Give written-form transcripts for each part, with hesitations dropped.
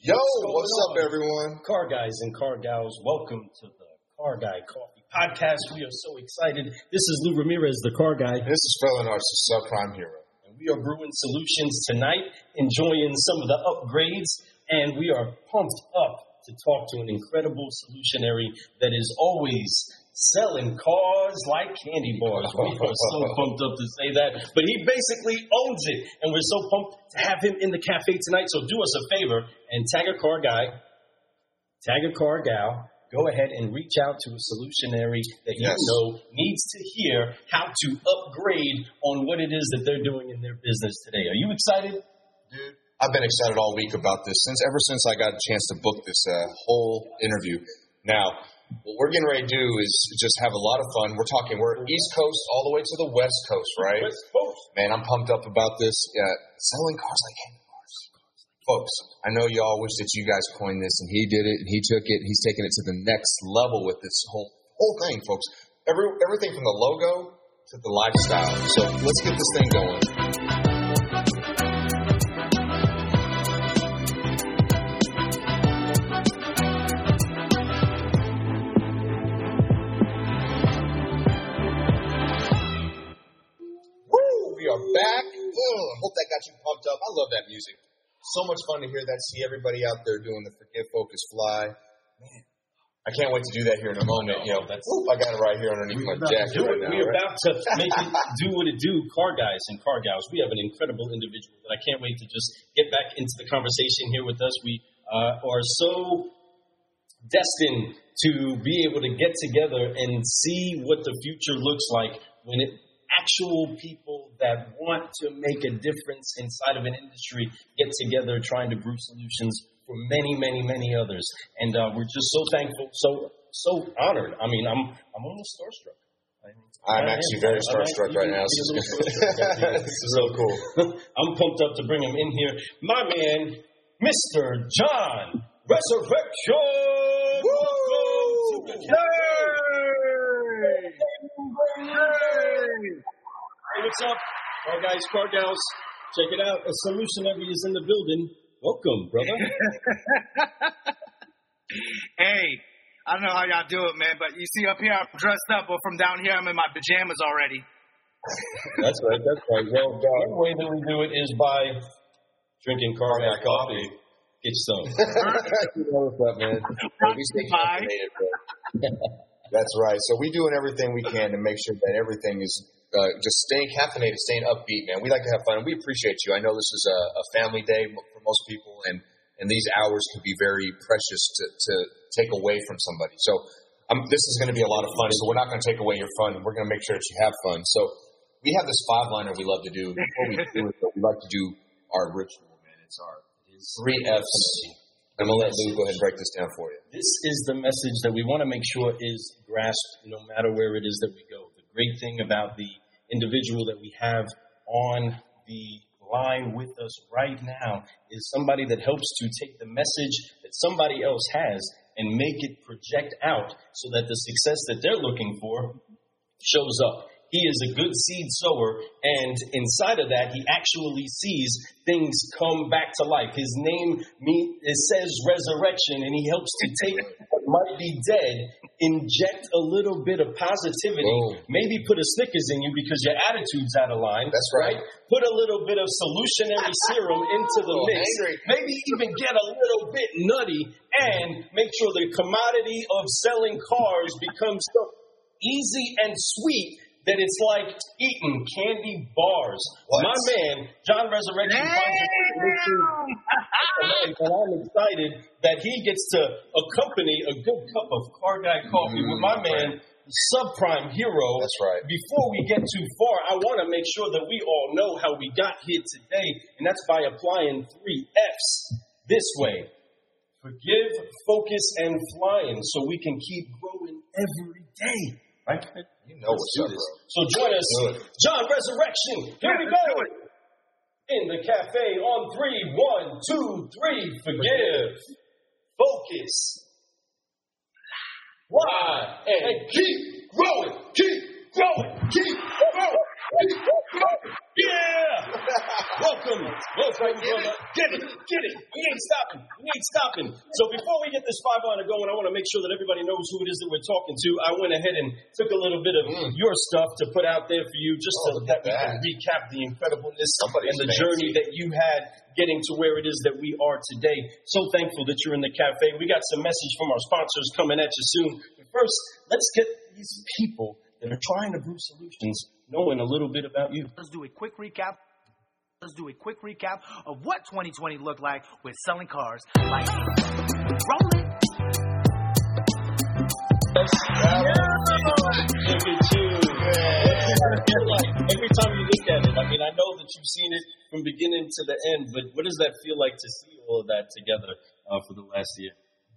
Yo, what's up, everyone? Car guys and car gals, welcome to the Car Guy Coffee Podcast. We are so excited. This is Lou Ramirez, the car guy. This is Phil Narcissus, subprime hero. And we are brewing solutions tonight, enjoying some of the upgrades, and we are pumped up to talk to an incredible solutionary that is always selling cars like candy bars. We are so pumped up to say that. But he basically owns it. And we're so pumped to have him in the cafe tonight. So do us a favor and tag a car guy, tag a car gal. Go ahead and reach out to a solutionary that you know needs to hear how to upgrade on what it is that they're doing in their business today. Are you excited? Dude, I've been excited all week about this ever since I got a chance to book this whole interview. Now, what we're getting ready to do is just have a lot of fun. We're East Coast all the way to the West Coast, right? West Coast. Man, I'm pumped up about this. Selling cars like candy bars. Folks, I know y'all wish that you guys coined this, and he did it, and he took it, and he's taking it to the next level with this whole thing, folks. Everything from the logo to the lifestyle. So let's get this thing going. Back. I hope that got you pumped up. I love that music. So much fun to hear that, see everybody out there doing the Forgive, Focus, Fly. Man, I can't wait to do that here in a moment. I got it right here underneath my jacket right now. We're about to make it do what it do, car guys and car gals. We have an incredible individual that I can't wait to just get back into the conversation here with us. We are so destined to be able to get together and see what the future looks like when actual people that want to make a difference inside of an industry get together trying to brew solutions for many, many, many others. And we're just so thankful, so honored. I mean, I'm almost starstruck. I'm actually very starstruck right now. This is so cool. I'm pumped up to bring him in here. My man, Mr. John Resurrection! Welcome to the Hey, what's up? Car guys, car gals, check it out. A solutionary is in the building. Welcome, brother. Hey, I don't know how y'all do it, man, but you see up here, I'm dressed up, but from down here, I'm in my pajamas already. That's right. Well, the way that we do it is by drinking car guy coffee. Get some. You know what's up, man. We stay caffeinated, bro. That's right. So we're doing everything we can to make sure that everything is just staying caffeinated, staying upbeat, man. We like to have fun. We appreciate you. I know this is a family day for most people, and these hours can be very precious to take away from somebody. So this is going to be a lot of fun. So we're not going to take away your fun. We're going to make sure that you have fun. So we have this 5-liner we love to do. Before we do it, though, we like to do our ritual, man. It's our 3 F's. I'm going to let Lou go ahead and break this down for you. This is the message that we want to make sure is grasped no matter where it is that we go. The great thing about the individual that we have on the line with us right now is somebody that helps to take the message that somebody else has and make it project out so that the success that they're looking for shows up. He is a good seed sower, and inside of that, he actually sees things come back to life. His name, it says resurrection, and he helps to take what might be dead, inject a little bit of positivity, maybe put a Snickers in you because your attitude's out of line. That's right. Put a little bit of solutionary serum into the mix, maybe even get a little bit nutty, and make sure the commodity of selling cars becomes so easy and sweet that it's like eating candy bars. What? My man, John Resurrection, and I'm excited that he gets to accompany a good cup of Car Guy coffee with my man, subprime hero. That's right. Before we get too far, I want to make sure that we all know how we got here today, and that's by applying 3 F's this way. Forgive, focus, and flying, so we can keep growing every day. Right? You know what's up, bro. So join us, John Resurrection. Here we go. In the cafe on 3, 1, 2, 3. Forgive, focus, fly, and keep growing, keep growing, keep growing, keep growing. Yeah! Welcome welcome. Well, Titan brother. Get it. We ain't stopping. So before we get this 5-liner going, I want to make sure that everybody knows who it is that we're talking to. I went ahead and took a little bit of your stuff to put out there for you, just so that we can recap the incredibleness and the journey that you had getting to where it is that we are today. So thankful that you're in the cafe. We got some message from our sponsors coming at you soon. But first, let's get these people that are trying to brew solutions knowing a little bit about you. Let's do a quick recap of what 2020 looked like with selling cars like these. Roll it. Look at you. Every time you look at it, I mean, I know that you've seen it from beginning to the end, but what does that feel like to see all of that together for the last year?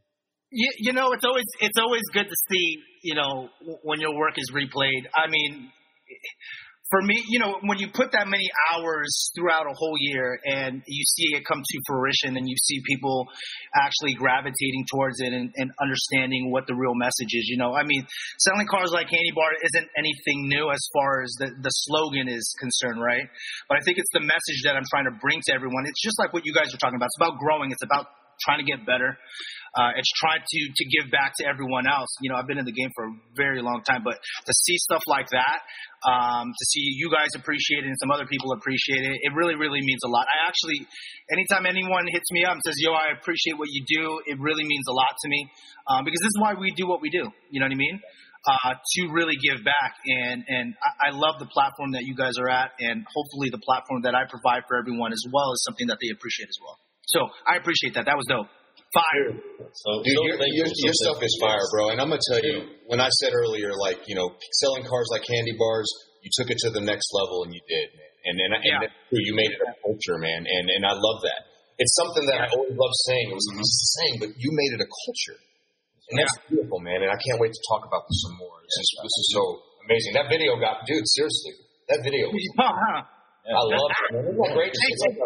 You know, it's always good to see, you know, when your work is replayed. I mean, for me, you know, when you put that many hours throughout a whole year and you see it come to fruition and you see people actually gravitating towards it and understanding what the real message is, you know, I mean, selling cars like Candy Bar isn't anything new as far as the slogan is concerned, right? But I think it's the message that I'm trying to bring to everyone. It's just like what you guys are talking about. It's about growing. It's about trying to get better. It's trying to give back to everyone else. You know, I've been in the game for a very long time, but to see stuff like that, to see you guys appreciate it and some other people appreciate it, it really, really means a lot. I actually, anytime anyone hits me up and says, yo, I appreciate what you do, it really means a lot to me, because this is why we do what we do. You know what I mean? To really give back. And I love the platform that you guys are at, and hopefully the platform that I provide for everyone as well is something that they appreciate as well. So I appreciate that. That was dope. Fire. So, dude, your stuff is fire, bro. And I'm going to tell you, when I said earlier, like, you know, selling cars like candy bars, you took it to the next level, and you did, man. And you made it a culture, man. And I love that. It's something that I always love saying. It was a saying, but you made it a culture. And that's beautiful, man. And I can't wait to talk about this some more. This is so amazing. That video seriously, that video was I love it, man. Isn't that great? It's like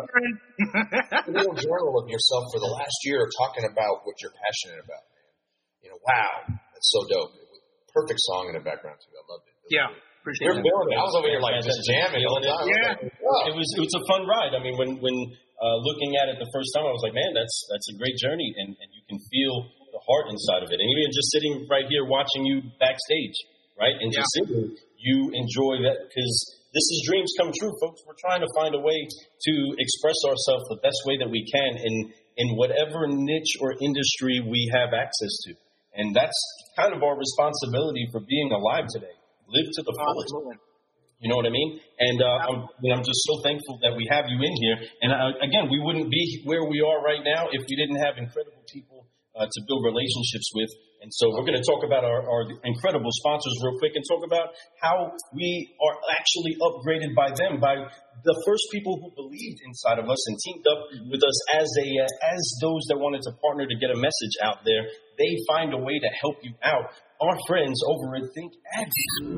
a little journal of yourself for the last year, talking about what you're passionate about, man. You know, wow, that's so dope. Perfect song in the background too. I loved it. Appreciate it. I was over here like just jamming all the time. Yeah, it was a fun ride. I mean, when looking at it the first time, I was like, man, that's a great journey, and you can feel the heart inside of it. And even just sitting right here watching you backstage, right, and just sitting, you enjoy that because. This is dreams come true, folks. We're trying to find a way to express ourselves the best way that we can in whatever niche or industry we have access to. And that's kind of our responsibility for being alive today. Live to the fullest. You know what I mean? And I'm just so thankful that we have you in here. And again, we wouldn't be where we are right now if we didn't have incredible people to build relationships with. And so we're going to talk about our incredible sponsors real quick and talk about how we are actually upgraded by them, by the first people who believed inside of us and teamed up with us as those that wanted to partner to get a message out there. They find a way to help you out. Our friends over at Think Ad.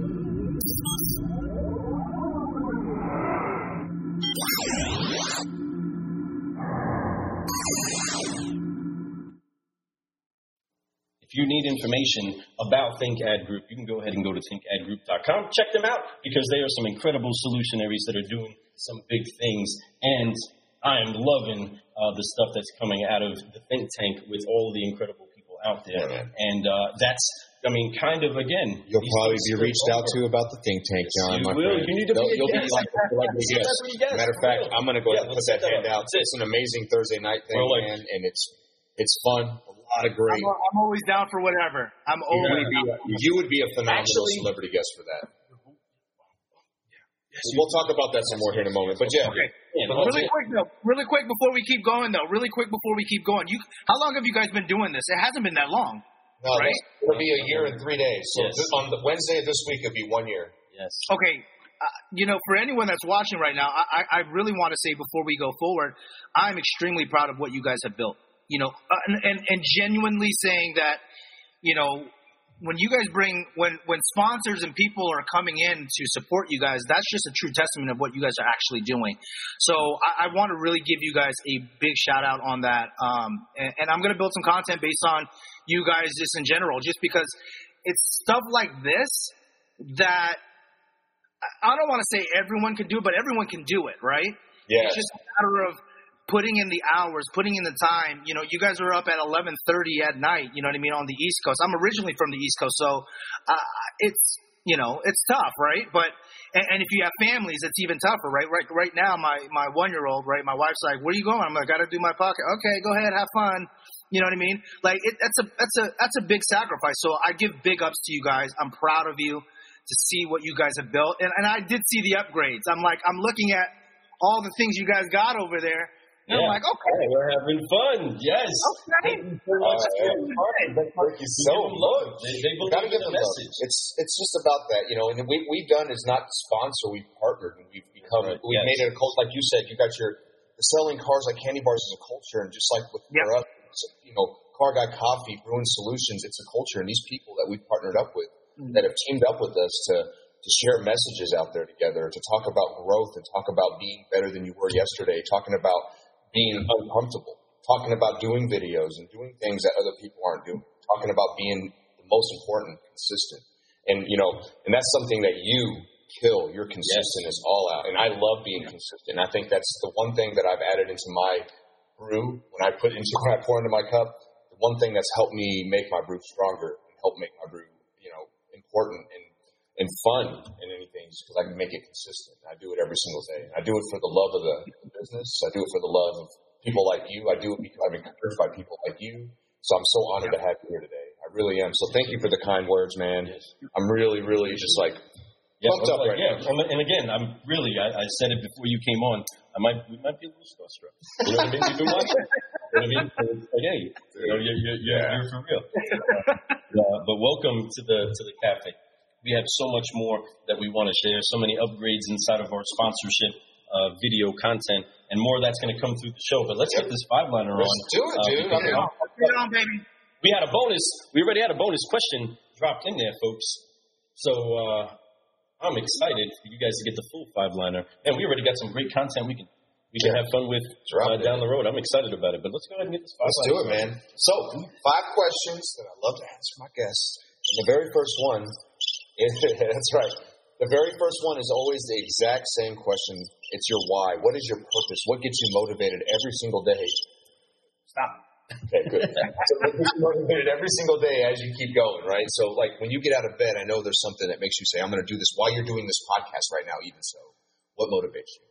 If you need information about Think Ad Group, you can go ahead and go to thinkadgroup.com. Check them out because they are some incredible solutionaries that are doing some big things. And I am loving the stuff that's coming out of the think tank with all the incredible people out there. Yeah, and that's, I mean, kind of, again. You'll probably be reached out to about the think tank, John. You will. You need to be a guest. Matter of fact, I'm going to go ahead and put that hand out. It's an amazing Thursday night thing, man, and it's fun. A lot of great. I'm always down for whatever. You would be a phenomenal celebrity guest for that. We'll talk about that some more here in a moment. But yeah. Okay. Really quick before we keep going, how long have you guys been doing this? It hasn't been that long. No, right? It'll be a year and 3 days. So on the Wednesday of this week, it'll be 1 year. Yes. Okay. You know, for anyone that's watching right now, I really want to say before we go forward, I'm extremely proud of what you guys have built. You know, and genuinely saying that, you know, when you guys when sponsors and people are coming in to support you guys, that's just a true testament of what you guys are actually doing. So I want to really give you guys a big shout out on that. And I'm going to build some content based on you guys just in general, just because it's stuff like this that I don't want to say everyone can do, but everyone can do it, right? Yes. It's just a matter of putting in the hours, putting in the time. You know, you guys are up at 11:30 at night, you know what I mean, on the East Coast. I'm originally from the East Coast, so it's, you know, it's tough, right? But and if you have families, it's even tougher, right? Right now, my 1-year-old, right, my wife's like, "Where are you going?" I'm like, "I got to do my podcast." Okay, go ahead, have fun. You know what I mean? Like that's a big sacrifice. So I give big ups to you guys. I'm proud of you to see what you guys have built, and I did see the upgrades. I'm looking at all the things you guys got over there. And I'm like, okay, we're having fun. Yes. Okay. Thank you so much. They Gotta believe give the them message. It's just about that, you know. And we've done is not sponsor. We've partnered, and we've become. Right. We've made it a culture, like you said. You got the selling cars like candy bars is a culture, and just like for us, you know, Car Guy Coffee, Brewing Solutions, it's a culture, and these people that we've partnered up with, that have teamed up with us to share messages out there together, to talk about growth and talk about being better than you were yesterday, talking about being uncomfortable, talking about doing videos and doing things that other people aren't doing, talking about being the most important, consistent. And, you know, and that's something that you kill. You're consistent as all out. And I love being consistent. I think that's the one thing that I've added into my brew when I pour into my cup. The one thing that's helped me make my brew stronger and help make my brew, you know, important and fun in anything, because I can make it consistent. I do it every single day. I do it for the love of the business. I do it for the love of people like you. I do it because I'm encouraged by people like you. So I'm so honored to have you here today. I really am. So thank you for the kind words, man. I'm really, really just like pumped up right now. And again, I'm really, I said it before you came on, we might be a little starstruck. You know what I mean? You've been watching. You know what I mean? It's like, hey, you know, you're for real. But welcome to the cafe. We have so much more that we want to share, so many upgrades inside of our sponsorship, video content, and more that's going to come through the show. But let's get this 5-liner on. Let's do it, dude. Get it on, baby. We already had a bonus question dropped in there, folks. So I'm excited for you guys to get the full 5-liner. And we already got some great content we can have fun with down the road. I'm excited about it. But let's go ahead and get this 5-liner. Let's do it, man. So 5 questions that I love to answer my guests. And the very first one, that's right. The very first one is always the exact same question. It's your why. What is your purpose? What gets you motivated every single day? Stop. Okay, good. So what gets you motivated every single day as you keep going, right? So, like, when you get out of bed, I know there's something that makes you say, I'm going to do this while you're doing this podcast right now, even so. What motivates you?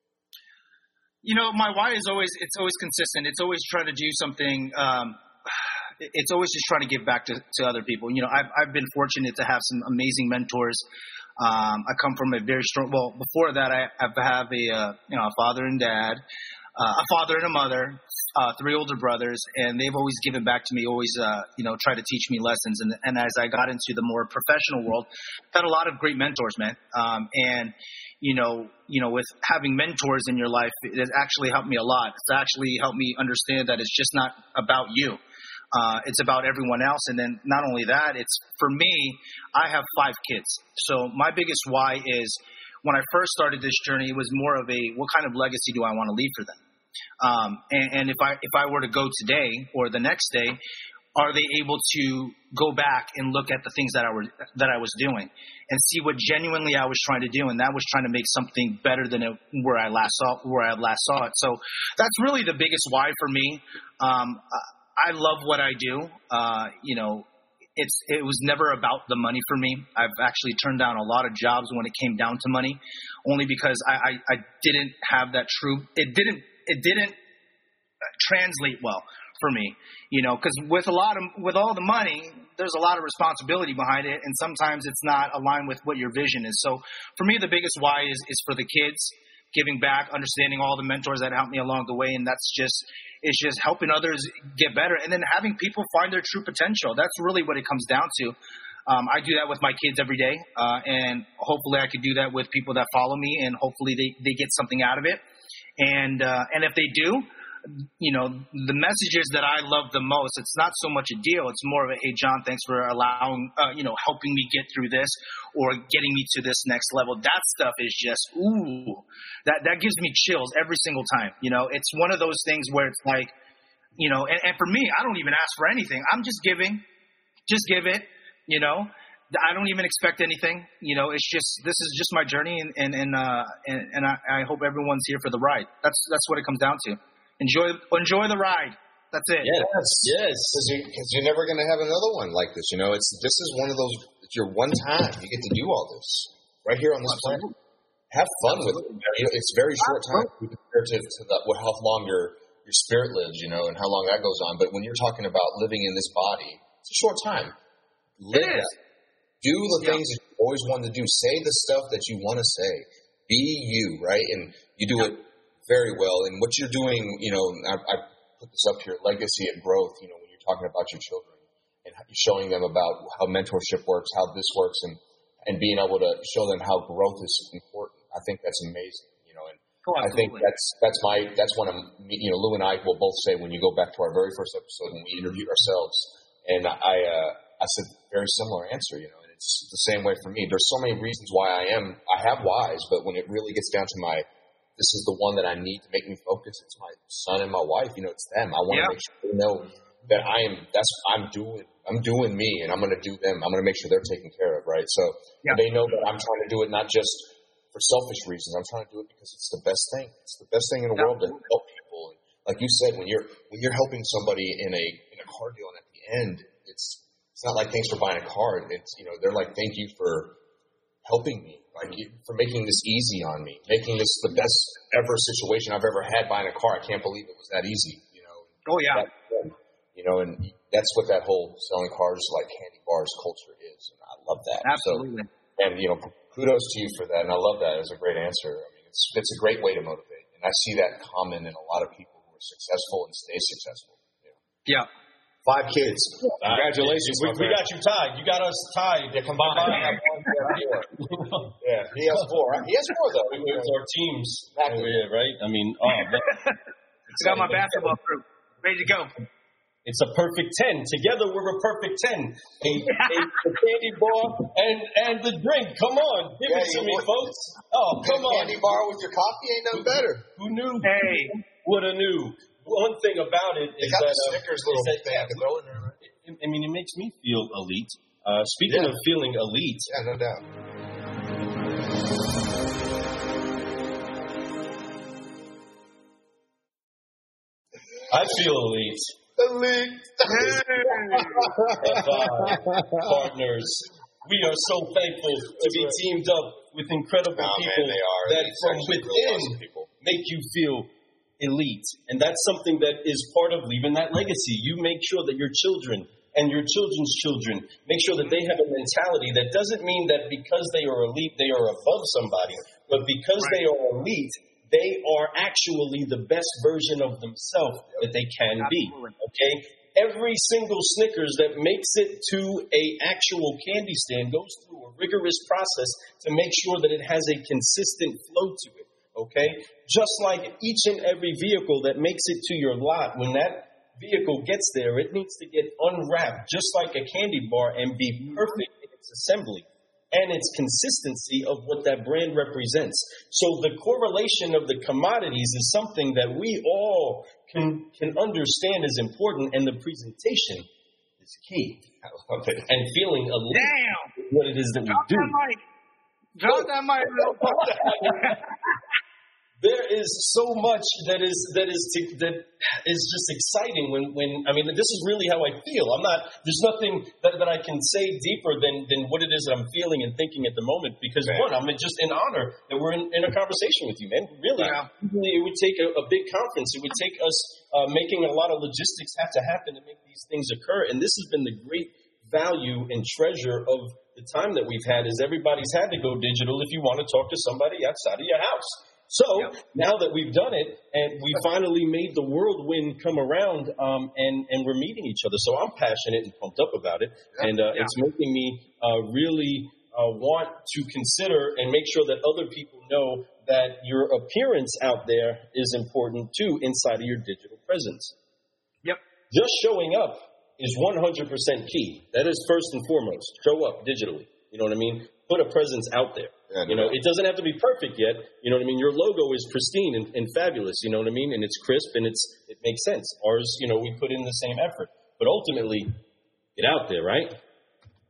You know, my why is always consistent. It's always trying to do something. It's always just trying to give back to other people. You know, I've been fortunate to have some amazing mentors. I come from a very strong. Well, before that, I have a father and dad, a father and a mother, 3 older brothers, and they've always given back to me. Always, try to teach me lessons. And as I got into the more professional world, I've had a lot of great mentors, man. And you know, with having mentors in your life, it has actually helped me a lot. It's actually helped me understand that it's just not about you. It's about everyone else. And then not only that, it's for me, I have 5 kids. So my biggest why is when I first started this journey, it was more of what kind of legacy do I want to leave for them? And if I were to go today or the next day, are they able to go back and look at the things that I was doing and see what genuinely I was trying to do? And that was trying to make something better than where I last saw it. So that's really the biggest why for me. I love what I do. It was never about the money for me. I've actually turned down a lot of jobs when it came down to money, only because I didn't have that true. It didn't translate well for me, because with all the money, there's a lot of responsibility behind it, and sometimes it's not aligned with what your vision is. So for me, the biggest why is for the kids. Giving back, understanding all the mentors that helped me along the way, and it's just helping others get better, and then having people find their true potential. That's really what it comes down to. I do that with my kids every day, and hopefully I could do that with people that follow me, and hopefully they get something out of it. And if they do, the messages that I love the most, it's not so much a deal. It's more of a, hey, John, thanks for allowing, helping me get through this or getting me to this next level. That stuff is just, that gives me chills every single time. It's one of those things where it's like, and for me, I don't even ask for anything. I'm just giving, just give it, I don't even expect anything. It's just this is just my journey, and I hope everyone's here for the ride. That's what it comes down to. Enjoy the ride. That's it. Yes. Because you're never going to have another one like this. This is one of those. It's your one time. You get to do all this right here on this planet. Have fun with it. It's very short time compared to how long your spirit lives. And how long that goes on. But when you're talking about living in this body, it's a short time. Live that. Do the things that you always wanted to do. Say the stuff that you want to say. Be you, right? And you do it very well. And what you're doing, I put this up here, legacy and growth, when you're talking about your children and showing them about how mentorship works, how this works, and being able to show them how growth is important. I think that's amazing, and I think that's one of, Lou and I will both say when you go back to our very first episode when we interviewed ourselves, and I said very similar answer, and it's the same way for me. There's so many reasons why I have whys, but when it really gets down to this is the one that I need to make me focus. It's my son and my wife. It's them. I want to make sure they know that I'm doing me, and I'm going to do them. I'm going to make sure they're taken care of, right? So they know that I'm trying to do it not just for selfish reasons. I'm trying to do it because it's the best thing. It's the best thing in the world to help people. And like you said, when you're helping somebody in a car deal, and at the end, it's not like thanks for buying a car. It's they're like, thank you for helping me, for making this easy on me, making this the best ever situation I've ever had buying a car. I can't believe it was that easy. Oh yeah. And that's what that whole selling cars like candy bars culture is, and I love that. Absolutely. So, and kudos to you for that, and I love that. It's a great answer. I mean, it's a great way to motivate, and I see that common in a lot of people who are successful and stay successful. Yeah. 5 kids. Congratulations. We got you tied. You got us tied. Yeah, combined. Yeah, he has 4. He has 4 though. It's our teams over here, right? I mean, I got my basketball crew ready to go. It's a perfect 10. Together we're a perfect 10. A candy bar and the drink. Come on, give it to me, folks. Oh, come on. Candy bar with your coffee ain't nothing better. Who knew? Hey, woulda knew. One thing about it is that the Snickers little thing I can throw in there, right? I mean, it makes me feel elite. Speaking of feeling elite, no doubt. I feel elite. Partners, we are so thankful to be teamed up with incredible people that from within make you feel elite. And that's something that is part of leaving that legacy. You make sure that your children and your children's children make sure that they have a mentality that doesn't mean that because they are elite, they are above somebody, but because they are elite, they are actually the best version of themselves that they can be. Okay? Every single Snickers that makes it to a actual candy stand goes through a rigorous process to make sure that it has a consistent flow to it. Okay? Just like each and every vehicle that makes it to your lot, when that vehicle gets there, it needs to get unwrapped just like a candy bar and be perfect in its assembly and its consistency of what that brand represents. So the correlation of the commodities is something that we all can understand is important, and the presentation is key. I love it. And feeling elite is what it is that we do. Drop that mic. There is so much that is just exciting when I mean, this is really how I feel. There's nothing that I can say deeper than what it is that I'm feeling and thinking at the moment, because one, I'm just in honor that we're in a conversation with you, man. Really, it would take a big conference. It would take us making a lot of logistics have to happen to make these things occur. And this has been the great value and treasure of the time that we've had, is everybody's had to go digital if you want to talk to somebody outside of your house. So now that we've done it and we finally made the whirlwind come around, and we're meeting each other. So I'm passionate and pumped up about it. And it's making me really want to consider and make sure that other people know that your appearance out there is important too inside of your digital presence. Yep. Just showing up is 100% key. That is first and foremost. Show up digitally. You know what I mean? Put a presence out there. It doesn't have to be perfect yet. You know what I mean? Your logo is pristine and fabulous. You know what I mean? And it's crisp and it makes sense. Ours, we put in the same effort. But ultimately, get out there, right?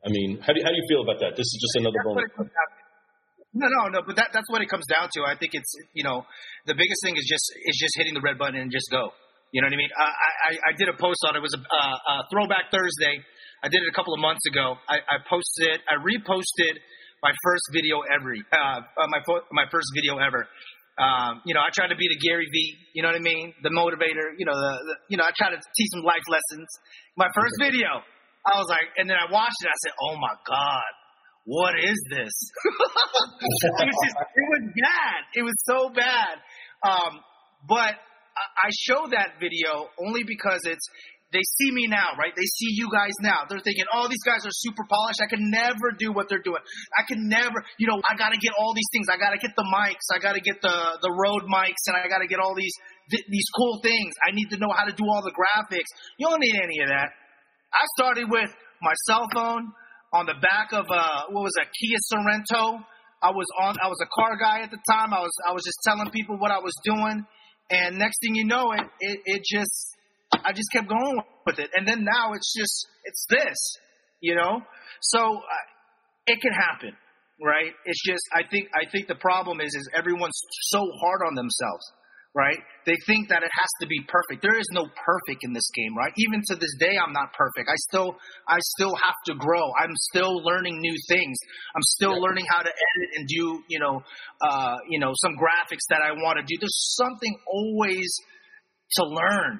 I mean, how do you feel about that? This is just another bonus. No, but that's what it comes down to. I think it's, the biggest thing is just hitting the red button and just go. You know what I mean? I did a post on it. It was a Throwback Thursday. I did it a couple of months ago. I reposted my first video ever. My first video ever. I try to be the Gary V. You know what I mean? The motivator. I try to teach some life lessons. My first video, I was like, and then I watched it. I said, "Oh my God, what is this?" it was bad. It was so bad. But I show that video only because they see me now, right? They see you guys now. They're thinking, oh, these guys are super polished. I can never do what they're doing. I can never, I got to get all these things. I got to get the mics. I got to get the Rode mics, and I got to get all these cool things. I need to know how to do all the graphics. You don't need any of that. I started with my cell phone on the back of a Kia Sorento. I was a car guy at the time. I was just telling people what I was doing. And next thing you know, I just kept going with it. And then now it's this, So it can happen, right? It's just, I think the problem is everyone's so hard on themselves, right? They think that it has to be perfect. There is no perfect in this game, right? Even to this day, I'm not perfect. I still have to grow. I'm still learning new things. I'm still learning how to edit and do, some graphics that I want to do. There's something always to learn,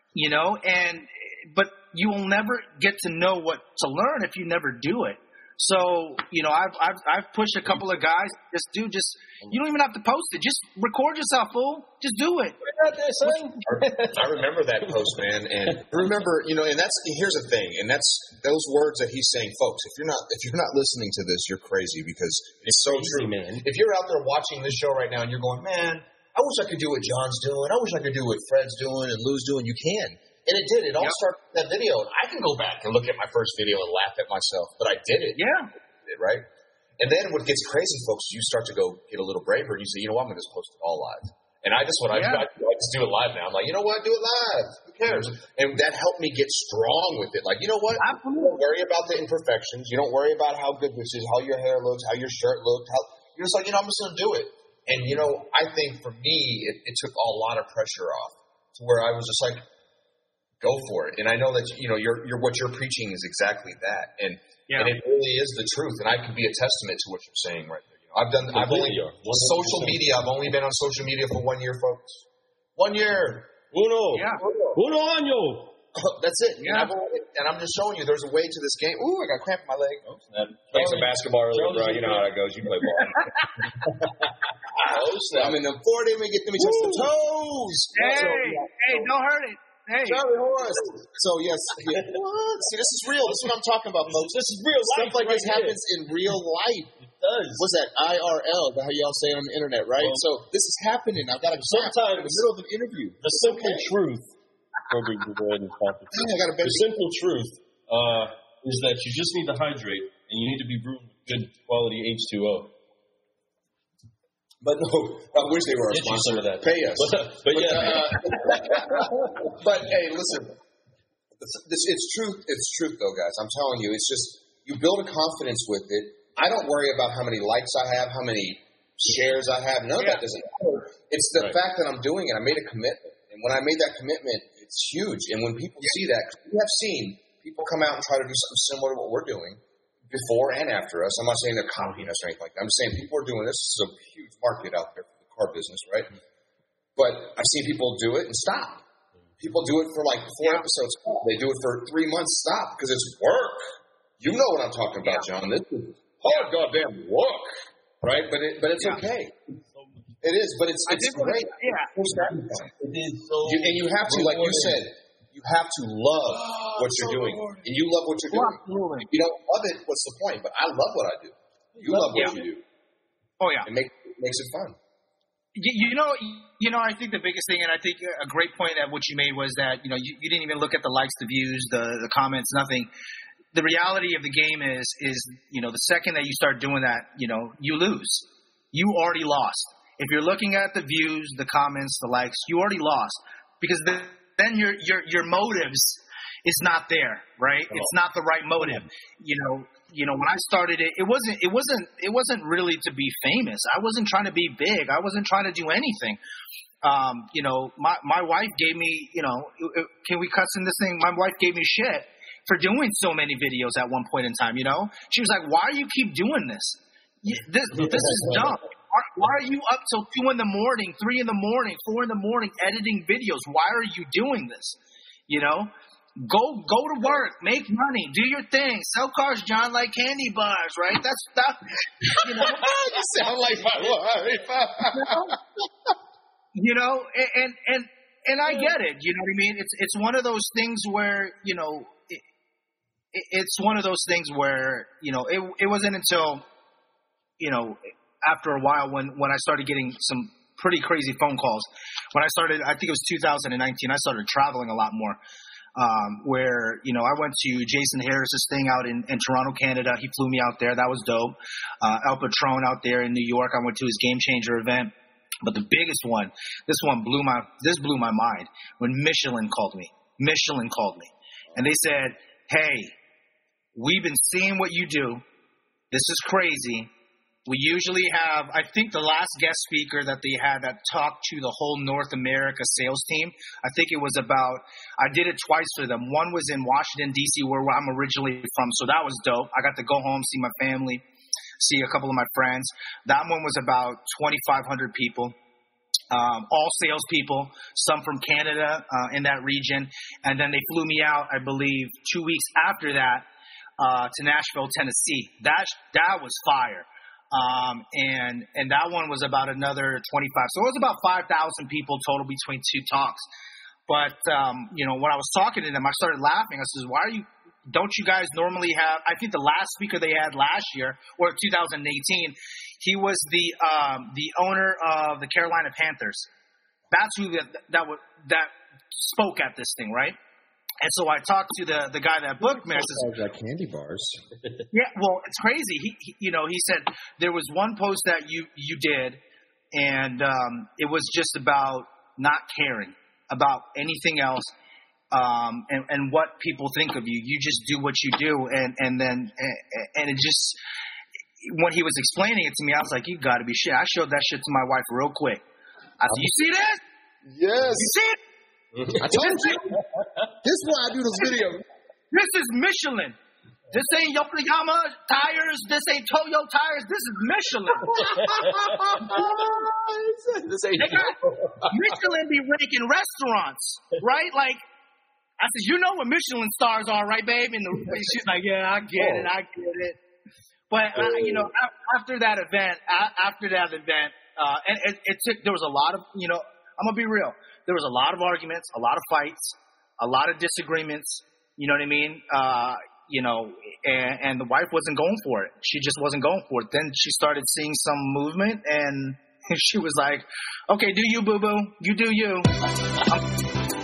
but you will never get to know what to learn if you never do it. So, I've pushed a couple of guys. You don't even have to post it. Just record yourself, fool. Just do it. I remember that post, man, and remember, and here's the thing, and that's those words that he's saying, folks. If you're not listening to this, you're crazy because it's so true, man. If you're out there watching this show right now and you're going, man, I wish I could do what John's doing. I wish I could do what Fred's doing and Lou's doing. You can. And it did. It all started with that video. And I can go back and look at my first video and laugh at myself. But I did it. Yeah. Right? And then what gets crazy, folks, is you start to go get a little braver. And you say, I'm going to just post it all live. And I just do it live now. I'm like, you know what? Do it live. Who cares? And that helped me get strong with it. Like, you know what? You don't worry about the imperfections. You don't worry about how good this is, how your hair looks, how your shirt looks. You're just like, I'm just going to do it. And, I think for me, it took a lot of pressure off to where I was just like, go for it. And I know that, what you're preaching is exactly that. And it really is the truth. And I can be a testament to what you're saying right there. I've only social media. I've only been on social media for 1 year, folks. 1 year. Uno año. That's it. Yeah. And I'm just showing you there's a way to this game. Ooh, I got cramp in my leg. Playing some basketball earlier, bro. You know how that goes. You play ball. I'm in them 40. Let me get them some toes. Hey, don't hurt it. Hey. Charlie Horse. So, yes. What? See, this is real. This is what I'm talking about, folks. This is real. Stuff like this happens in real life. It does. What's that? IRL. That's how y'all say it on the internet, right? So, this is happening. I've got to sometimes in the middle of an interview. The simple truth. The simple truth is that you just need to hydrate and you need to be brewed with good quality H2O. But no, I wish they were our sponsor. Some of that. Pay us. But yeah. But hey, listen. It's truth. It's truth, though, guys. I'm telling you, it's just you build a confidence with it. I don't worry about how many likes I have, how many shares I have. None of that doesn't matter. It's the fact that I'm doing it. I made a commitment, and when I made that commitment, it's huge. And when people see that, we have seen people come out and try to do something similar to what we're doing before and after us. I'm not saying they're copying us or anything like that. I'm saying people are doing this. This is a huge market out there for the car business, right? But I've seen people do it and stop. People do it for like 4 episodes. They do it for 3 months, stop, because it's work. You know what I'm talking about, John. This is hard goddamn work, right? But it's okay. It is, but it's great. It is so. And you have to, like you said, you have to love what you're doing. And you love what you're doing. Absolutely. If you don't love it, what's the point? But I love what I do. You love what you do. Oh, yeah. It makes it fun. I think the biggest thing, and I think a great point that what you made was that, you didn't even look at the likes, the views, the comments, nothing. The reality of the game is, the second that you start doing that, you lose. You already lost. If you're looking at the views, the comments, the likes, you already lost. Because then your motives, it's not there, right? It's not the right motive. When I started it wasn't really to be famous. I wasn't trying to be big. I wasn't trying to do anything. My wife gave me, can we cuss in this thing? My wife gave me shit for doing so many videos at one point in time. She was like, "Why do you keep doing this? This is dumb. Why are you up till 2 in the morning, 3 in the morning, 4 in the morning editing videos? Why are you doing this? Go to work, make money, do your thing, sell cars, John, like candy bars, right? That's stuff, You sound like my wife. And I get it. You know what I mean? It's one of those things where, it's one of those things where, it wasn't until, after a while when I started getting some pretty crazy phone calls. When I started, I think it was 2019, I started traveling a lot more. Where, I went to Jason Harris's thing out in Toronto, Canada. He flew me out there. That was dope. El Patron out there in New York. I went to his Game Changer event. But the biggest one, this blew my mind when Michelin called me. And they said, "Hey, we've been seeing what you do. This is crazy. We usually have," I think the last guest speaker that they had that talked to the whole North America sales team, I think it was I did it twice for them. One was in Washington, D.C., where I'm originally from, so that was dope. I got to go home, see my family, see a couple of my friends. That one was about 2,500 people, all salespeople, some from Canada in that region. And then they flew me out, I believe, 2 weeks after that to Nashville, Tennessee. That was fire. And that one was about another 25. So it was about 5,000 people total between two talks. But, when I was talking to them, I started laughing. I says, don't you guys normally have, I think the last speaker they had last year, or 2018, he was the owner of the Carolina Panthers. That's who that spoke at this thing, right? And so I talked to the guy that booked me. I said, like candy bars. Yeah, well, it's crazy. He said there was one post that you did, and it was just about not caring about anything else, and what people think of you. You just do what you do, and it just, when he was explaining it to me, I was like, "You got to be shit." I showed that shit to my wife real quick. I said, "You see that? Yes. You see it? I told you. This is why I do this video. This is Michelin. This ain't Yokohama tires. This ain't Toyo tires. This is Michelin." This ain't Michelin be ranking restaurants, right? Like, I said, "You know what Michelin stars are, right, babe?" And she's like, "Yeah, I get it." But after that event, and it took. There was a lot of, I'm gonna be real. There was a lot of arguments, a lot of fights, a lot of disagreements. You know what I mean? And the wife wasn't going for it. She just wasn't going for it. Then she started seeing some movement, and she was like, "Okay, do you, boo-boo. You do you."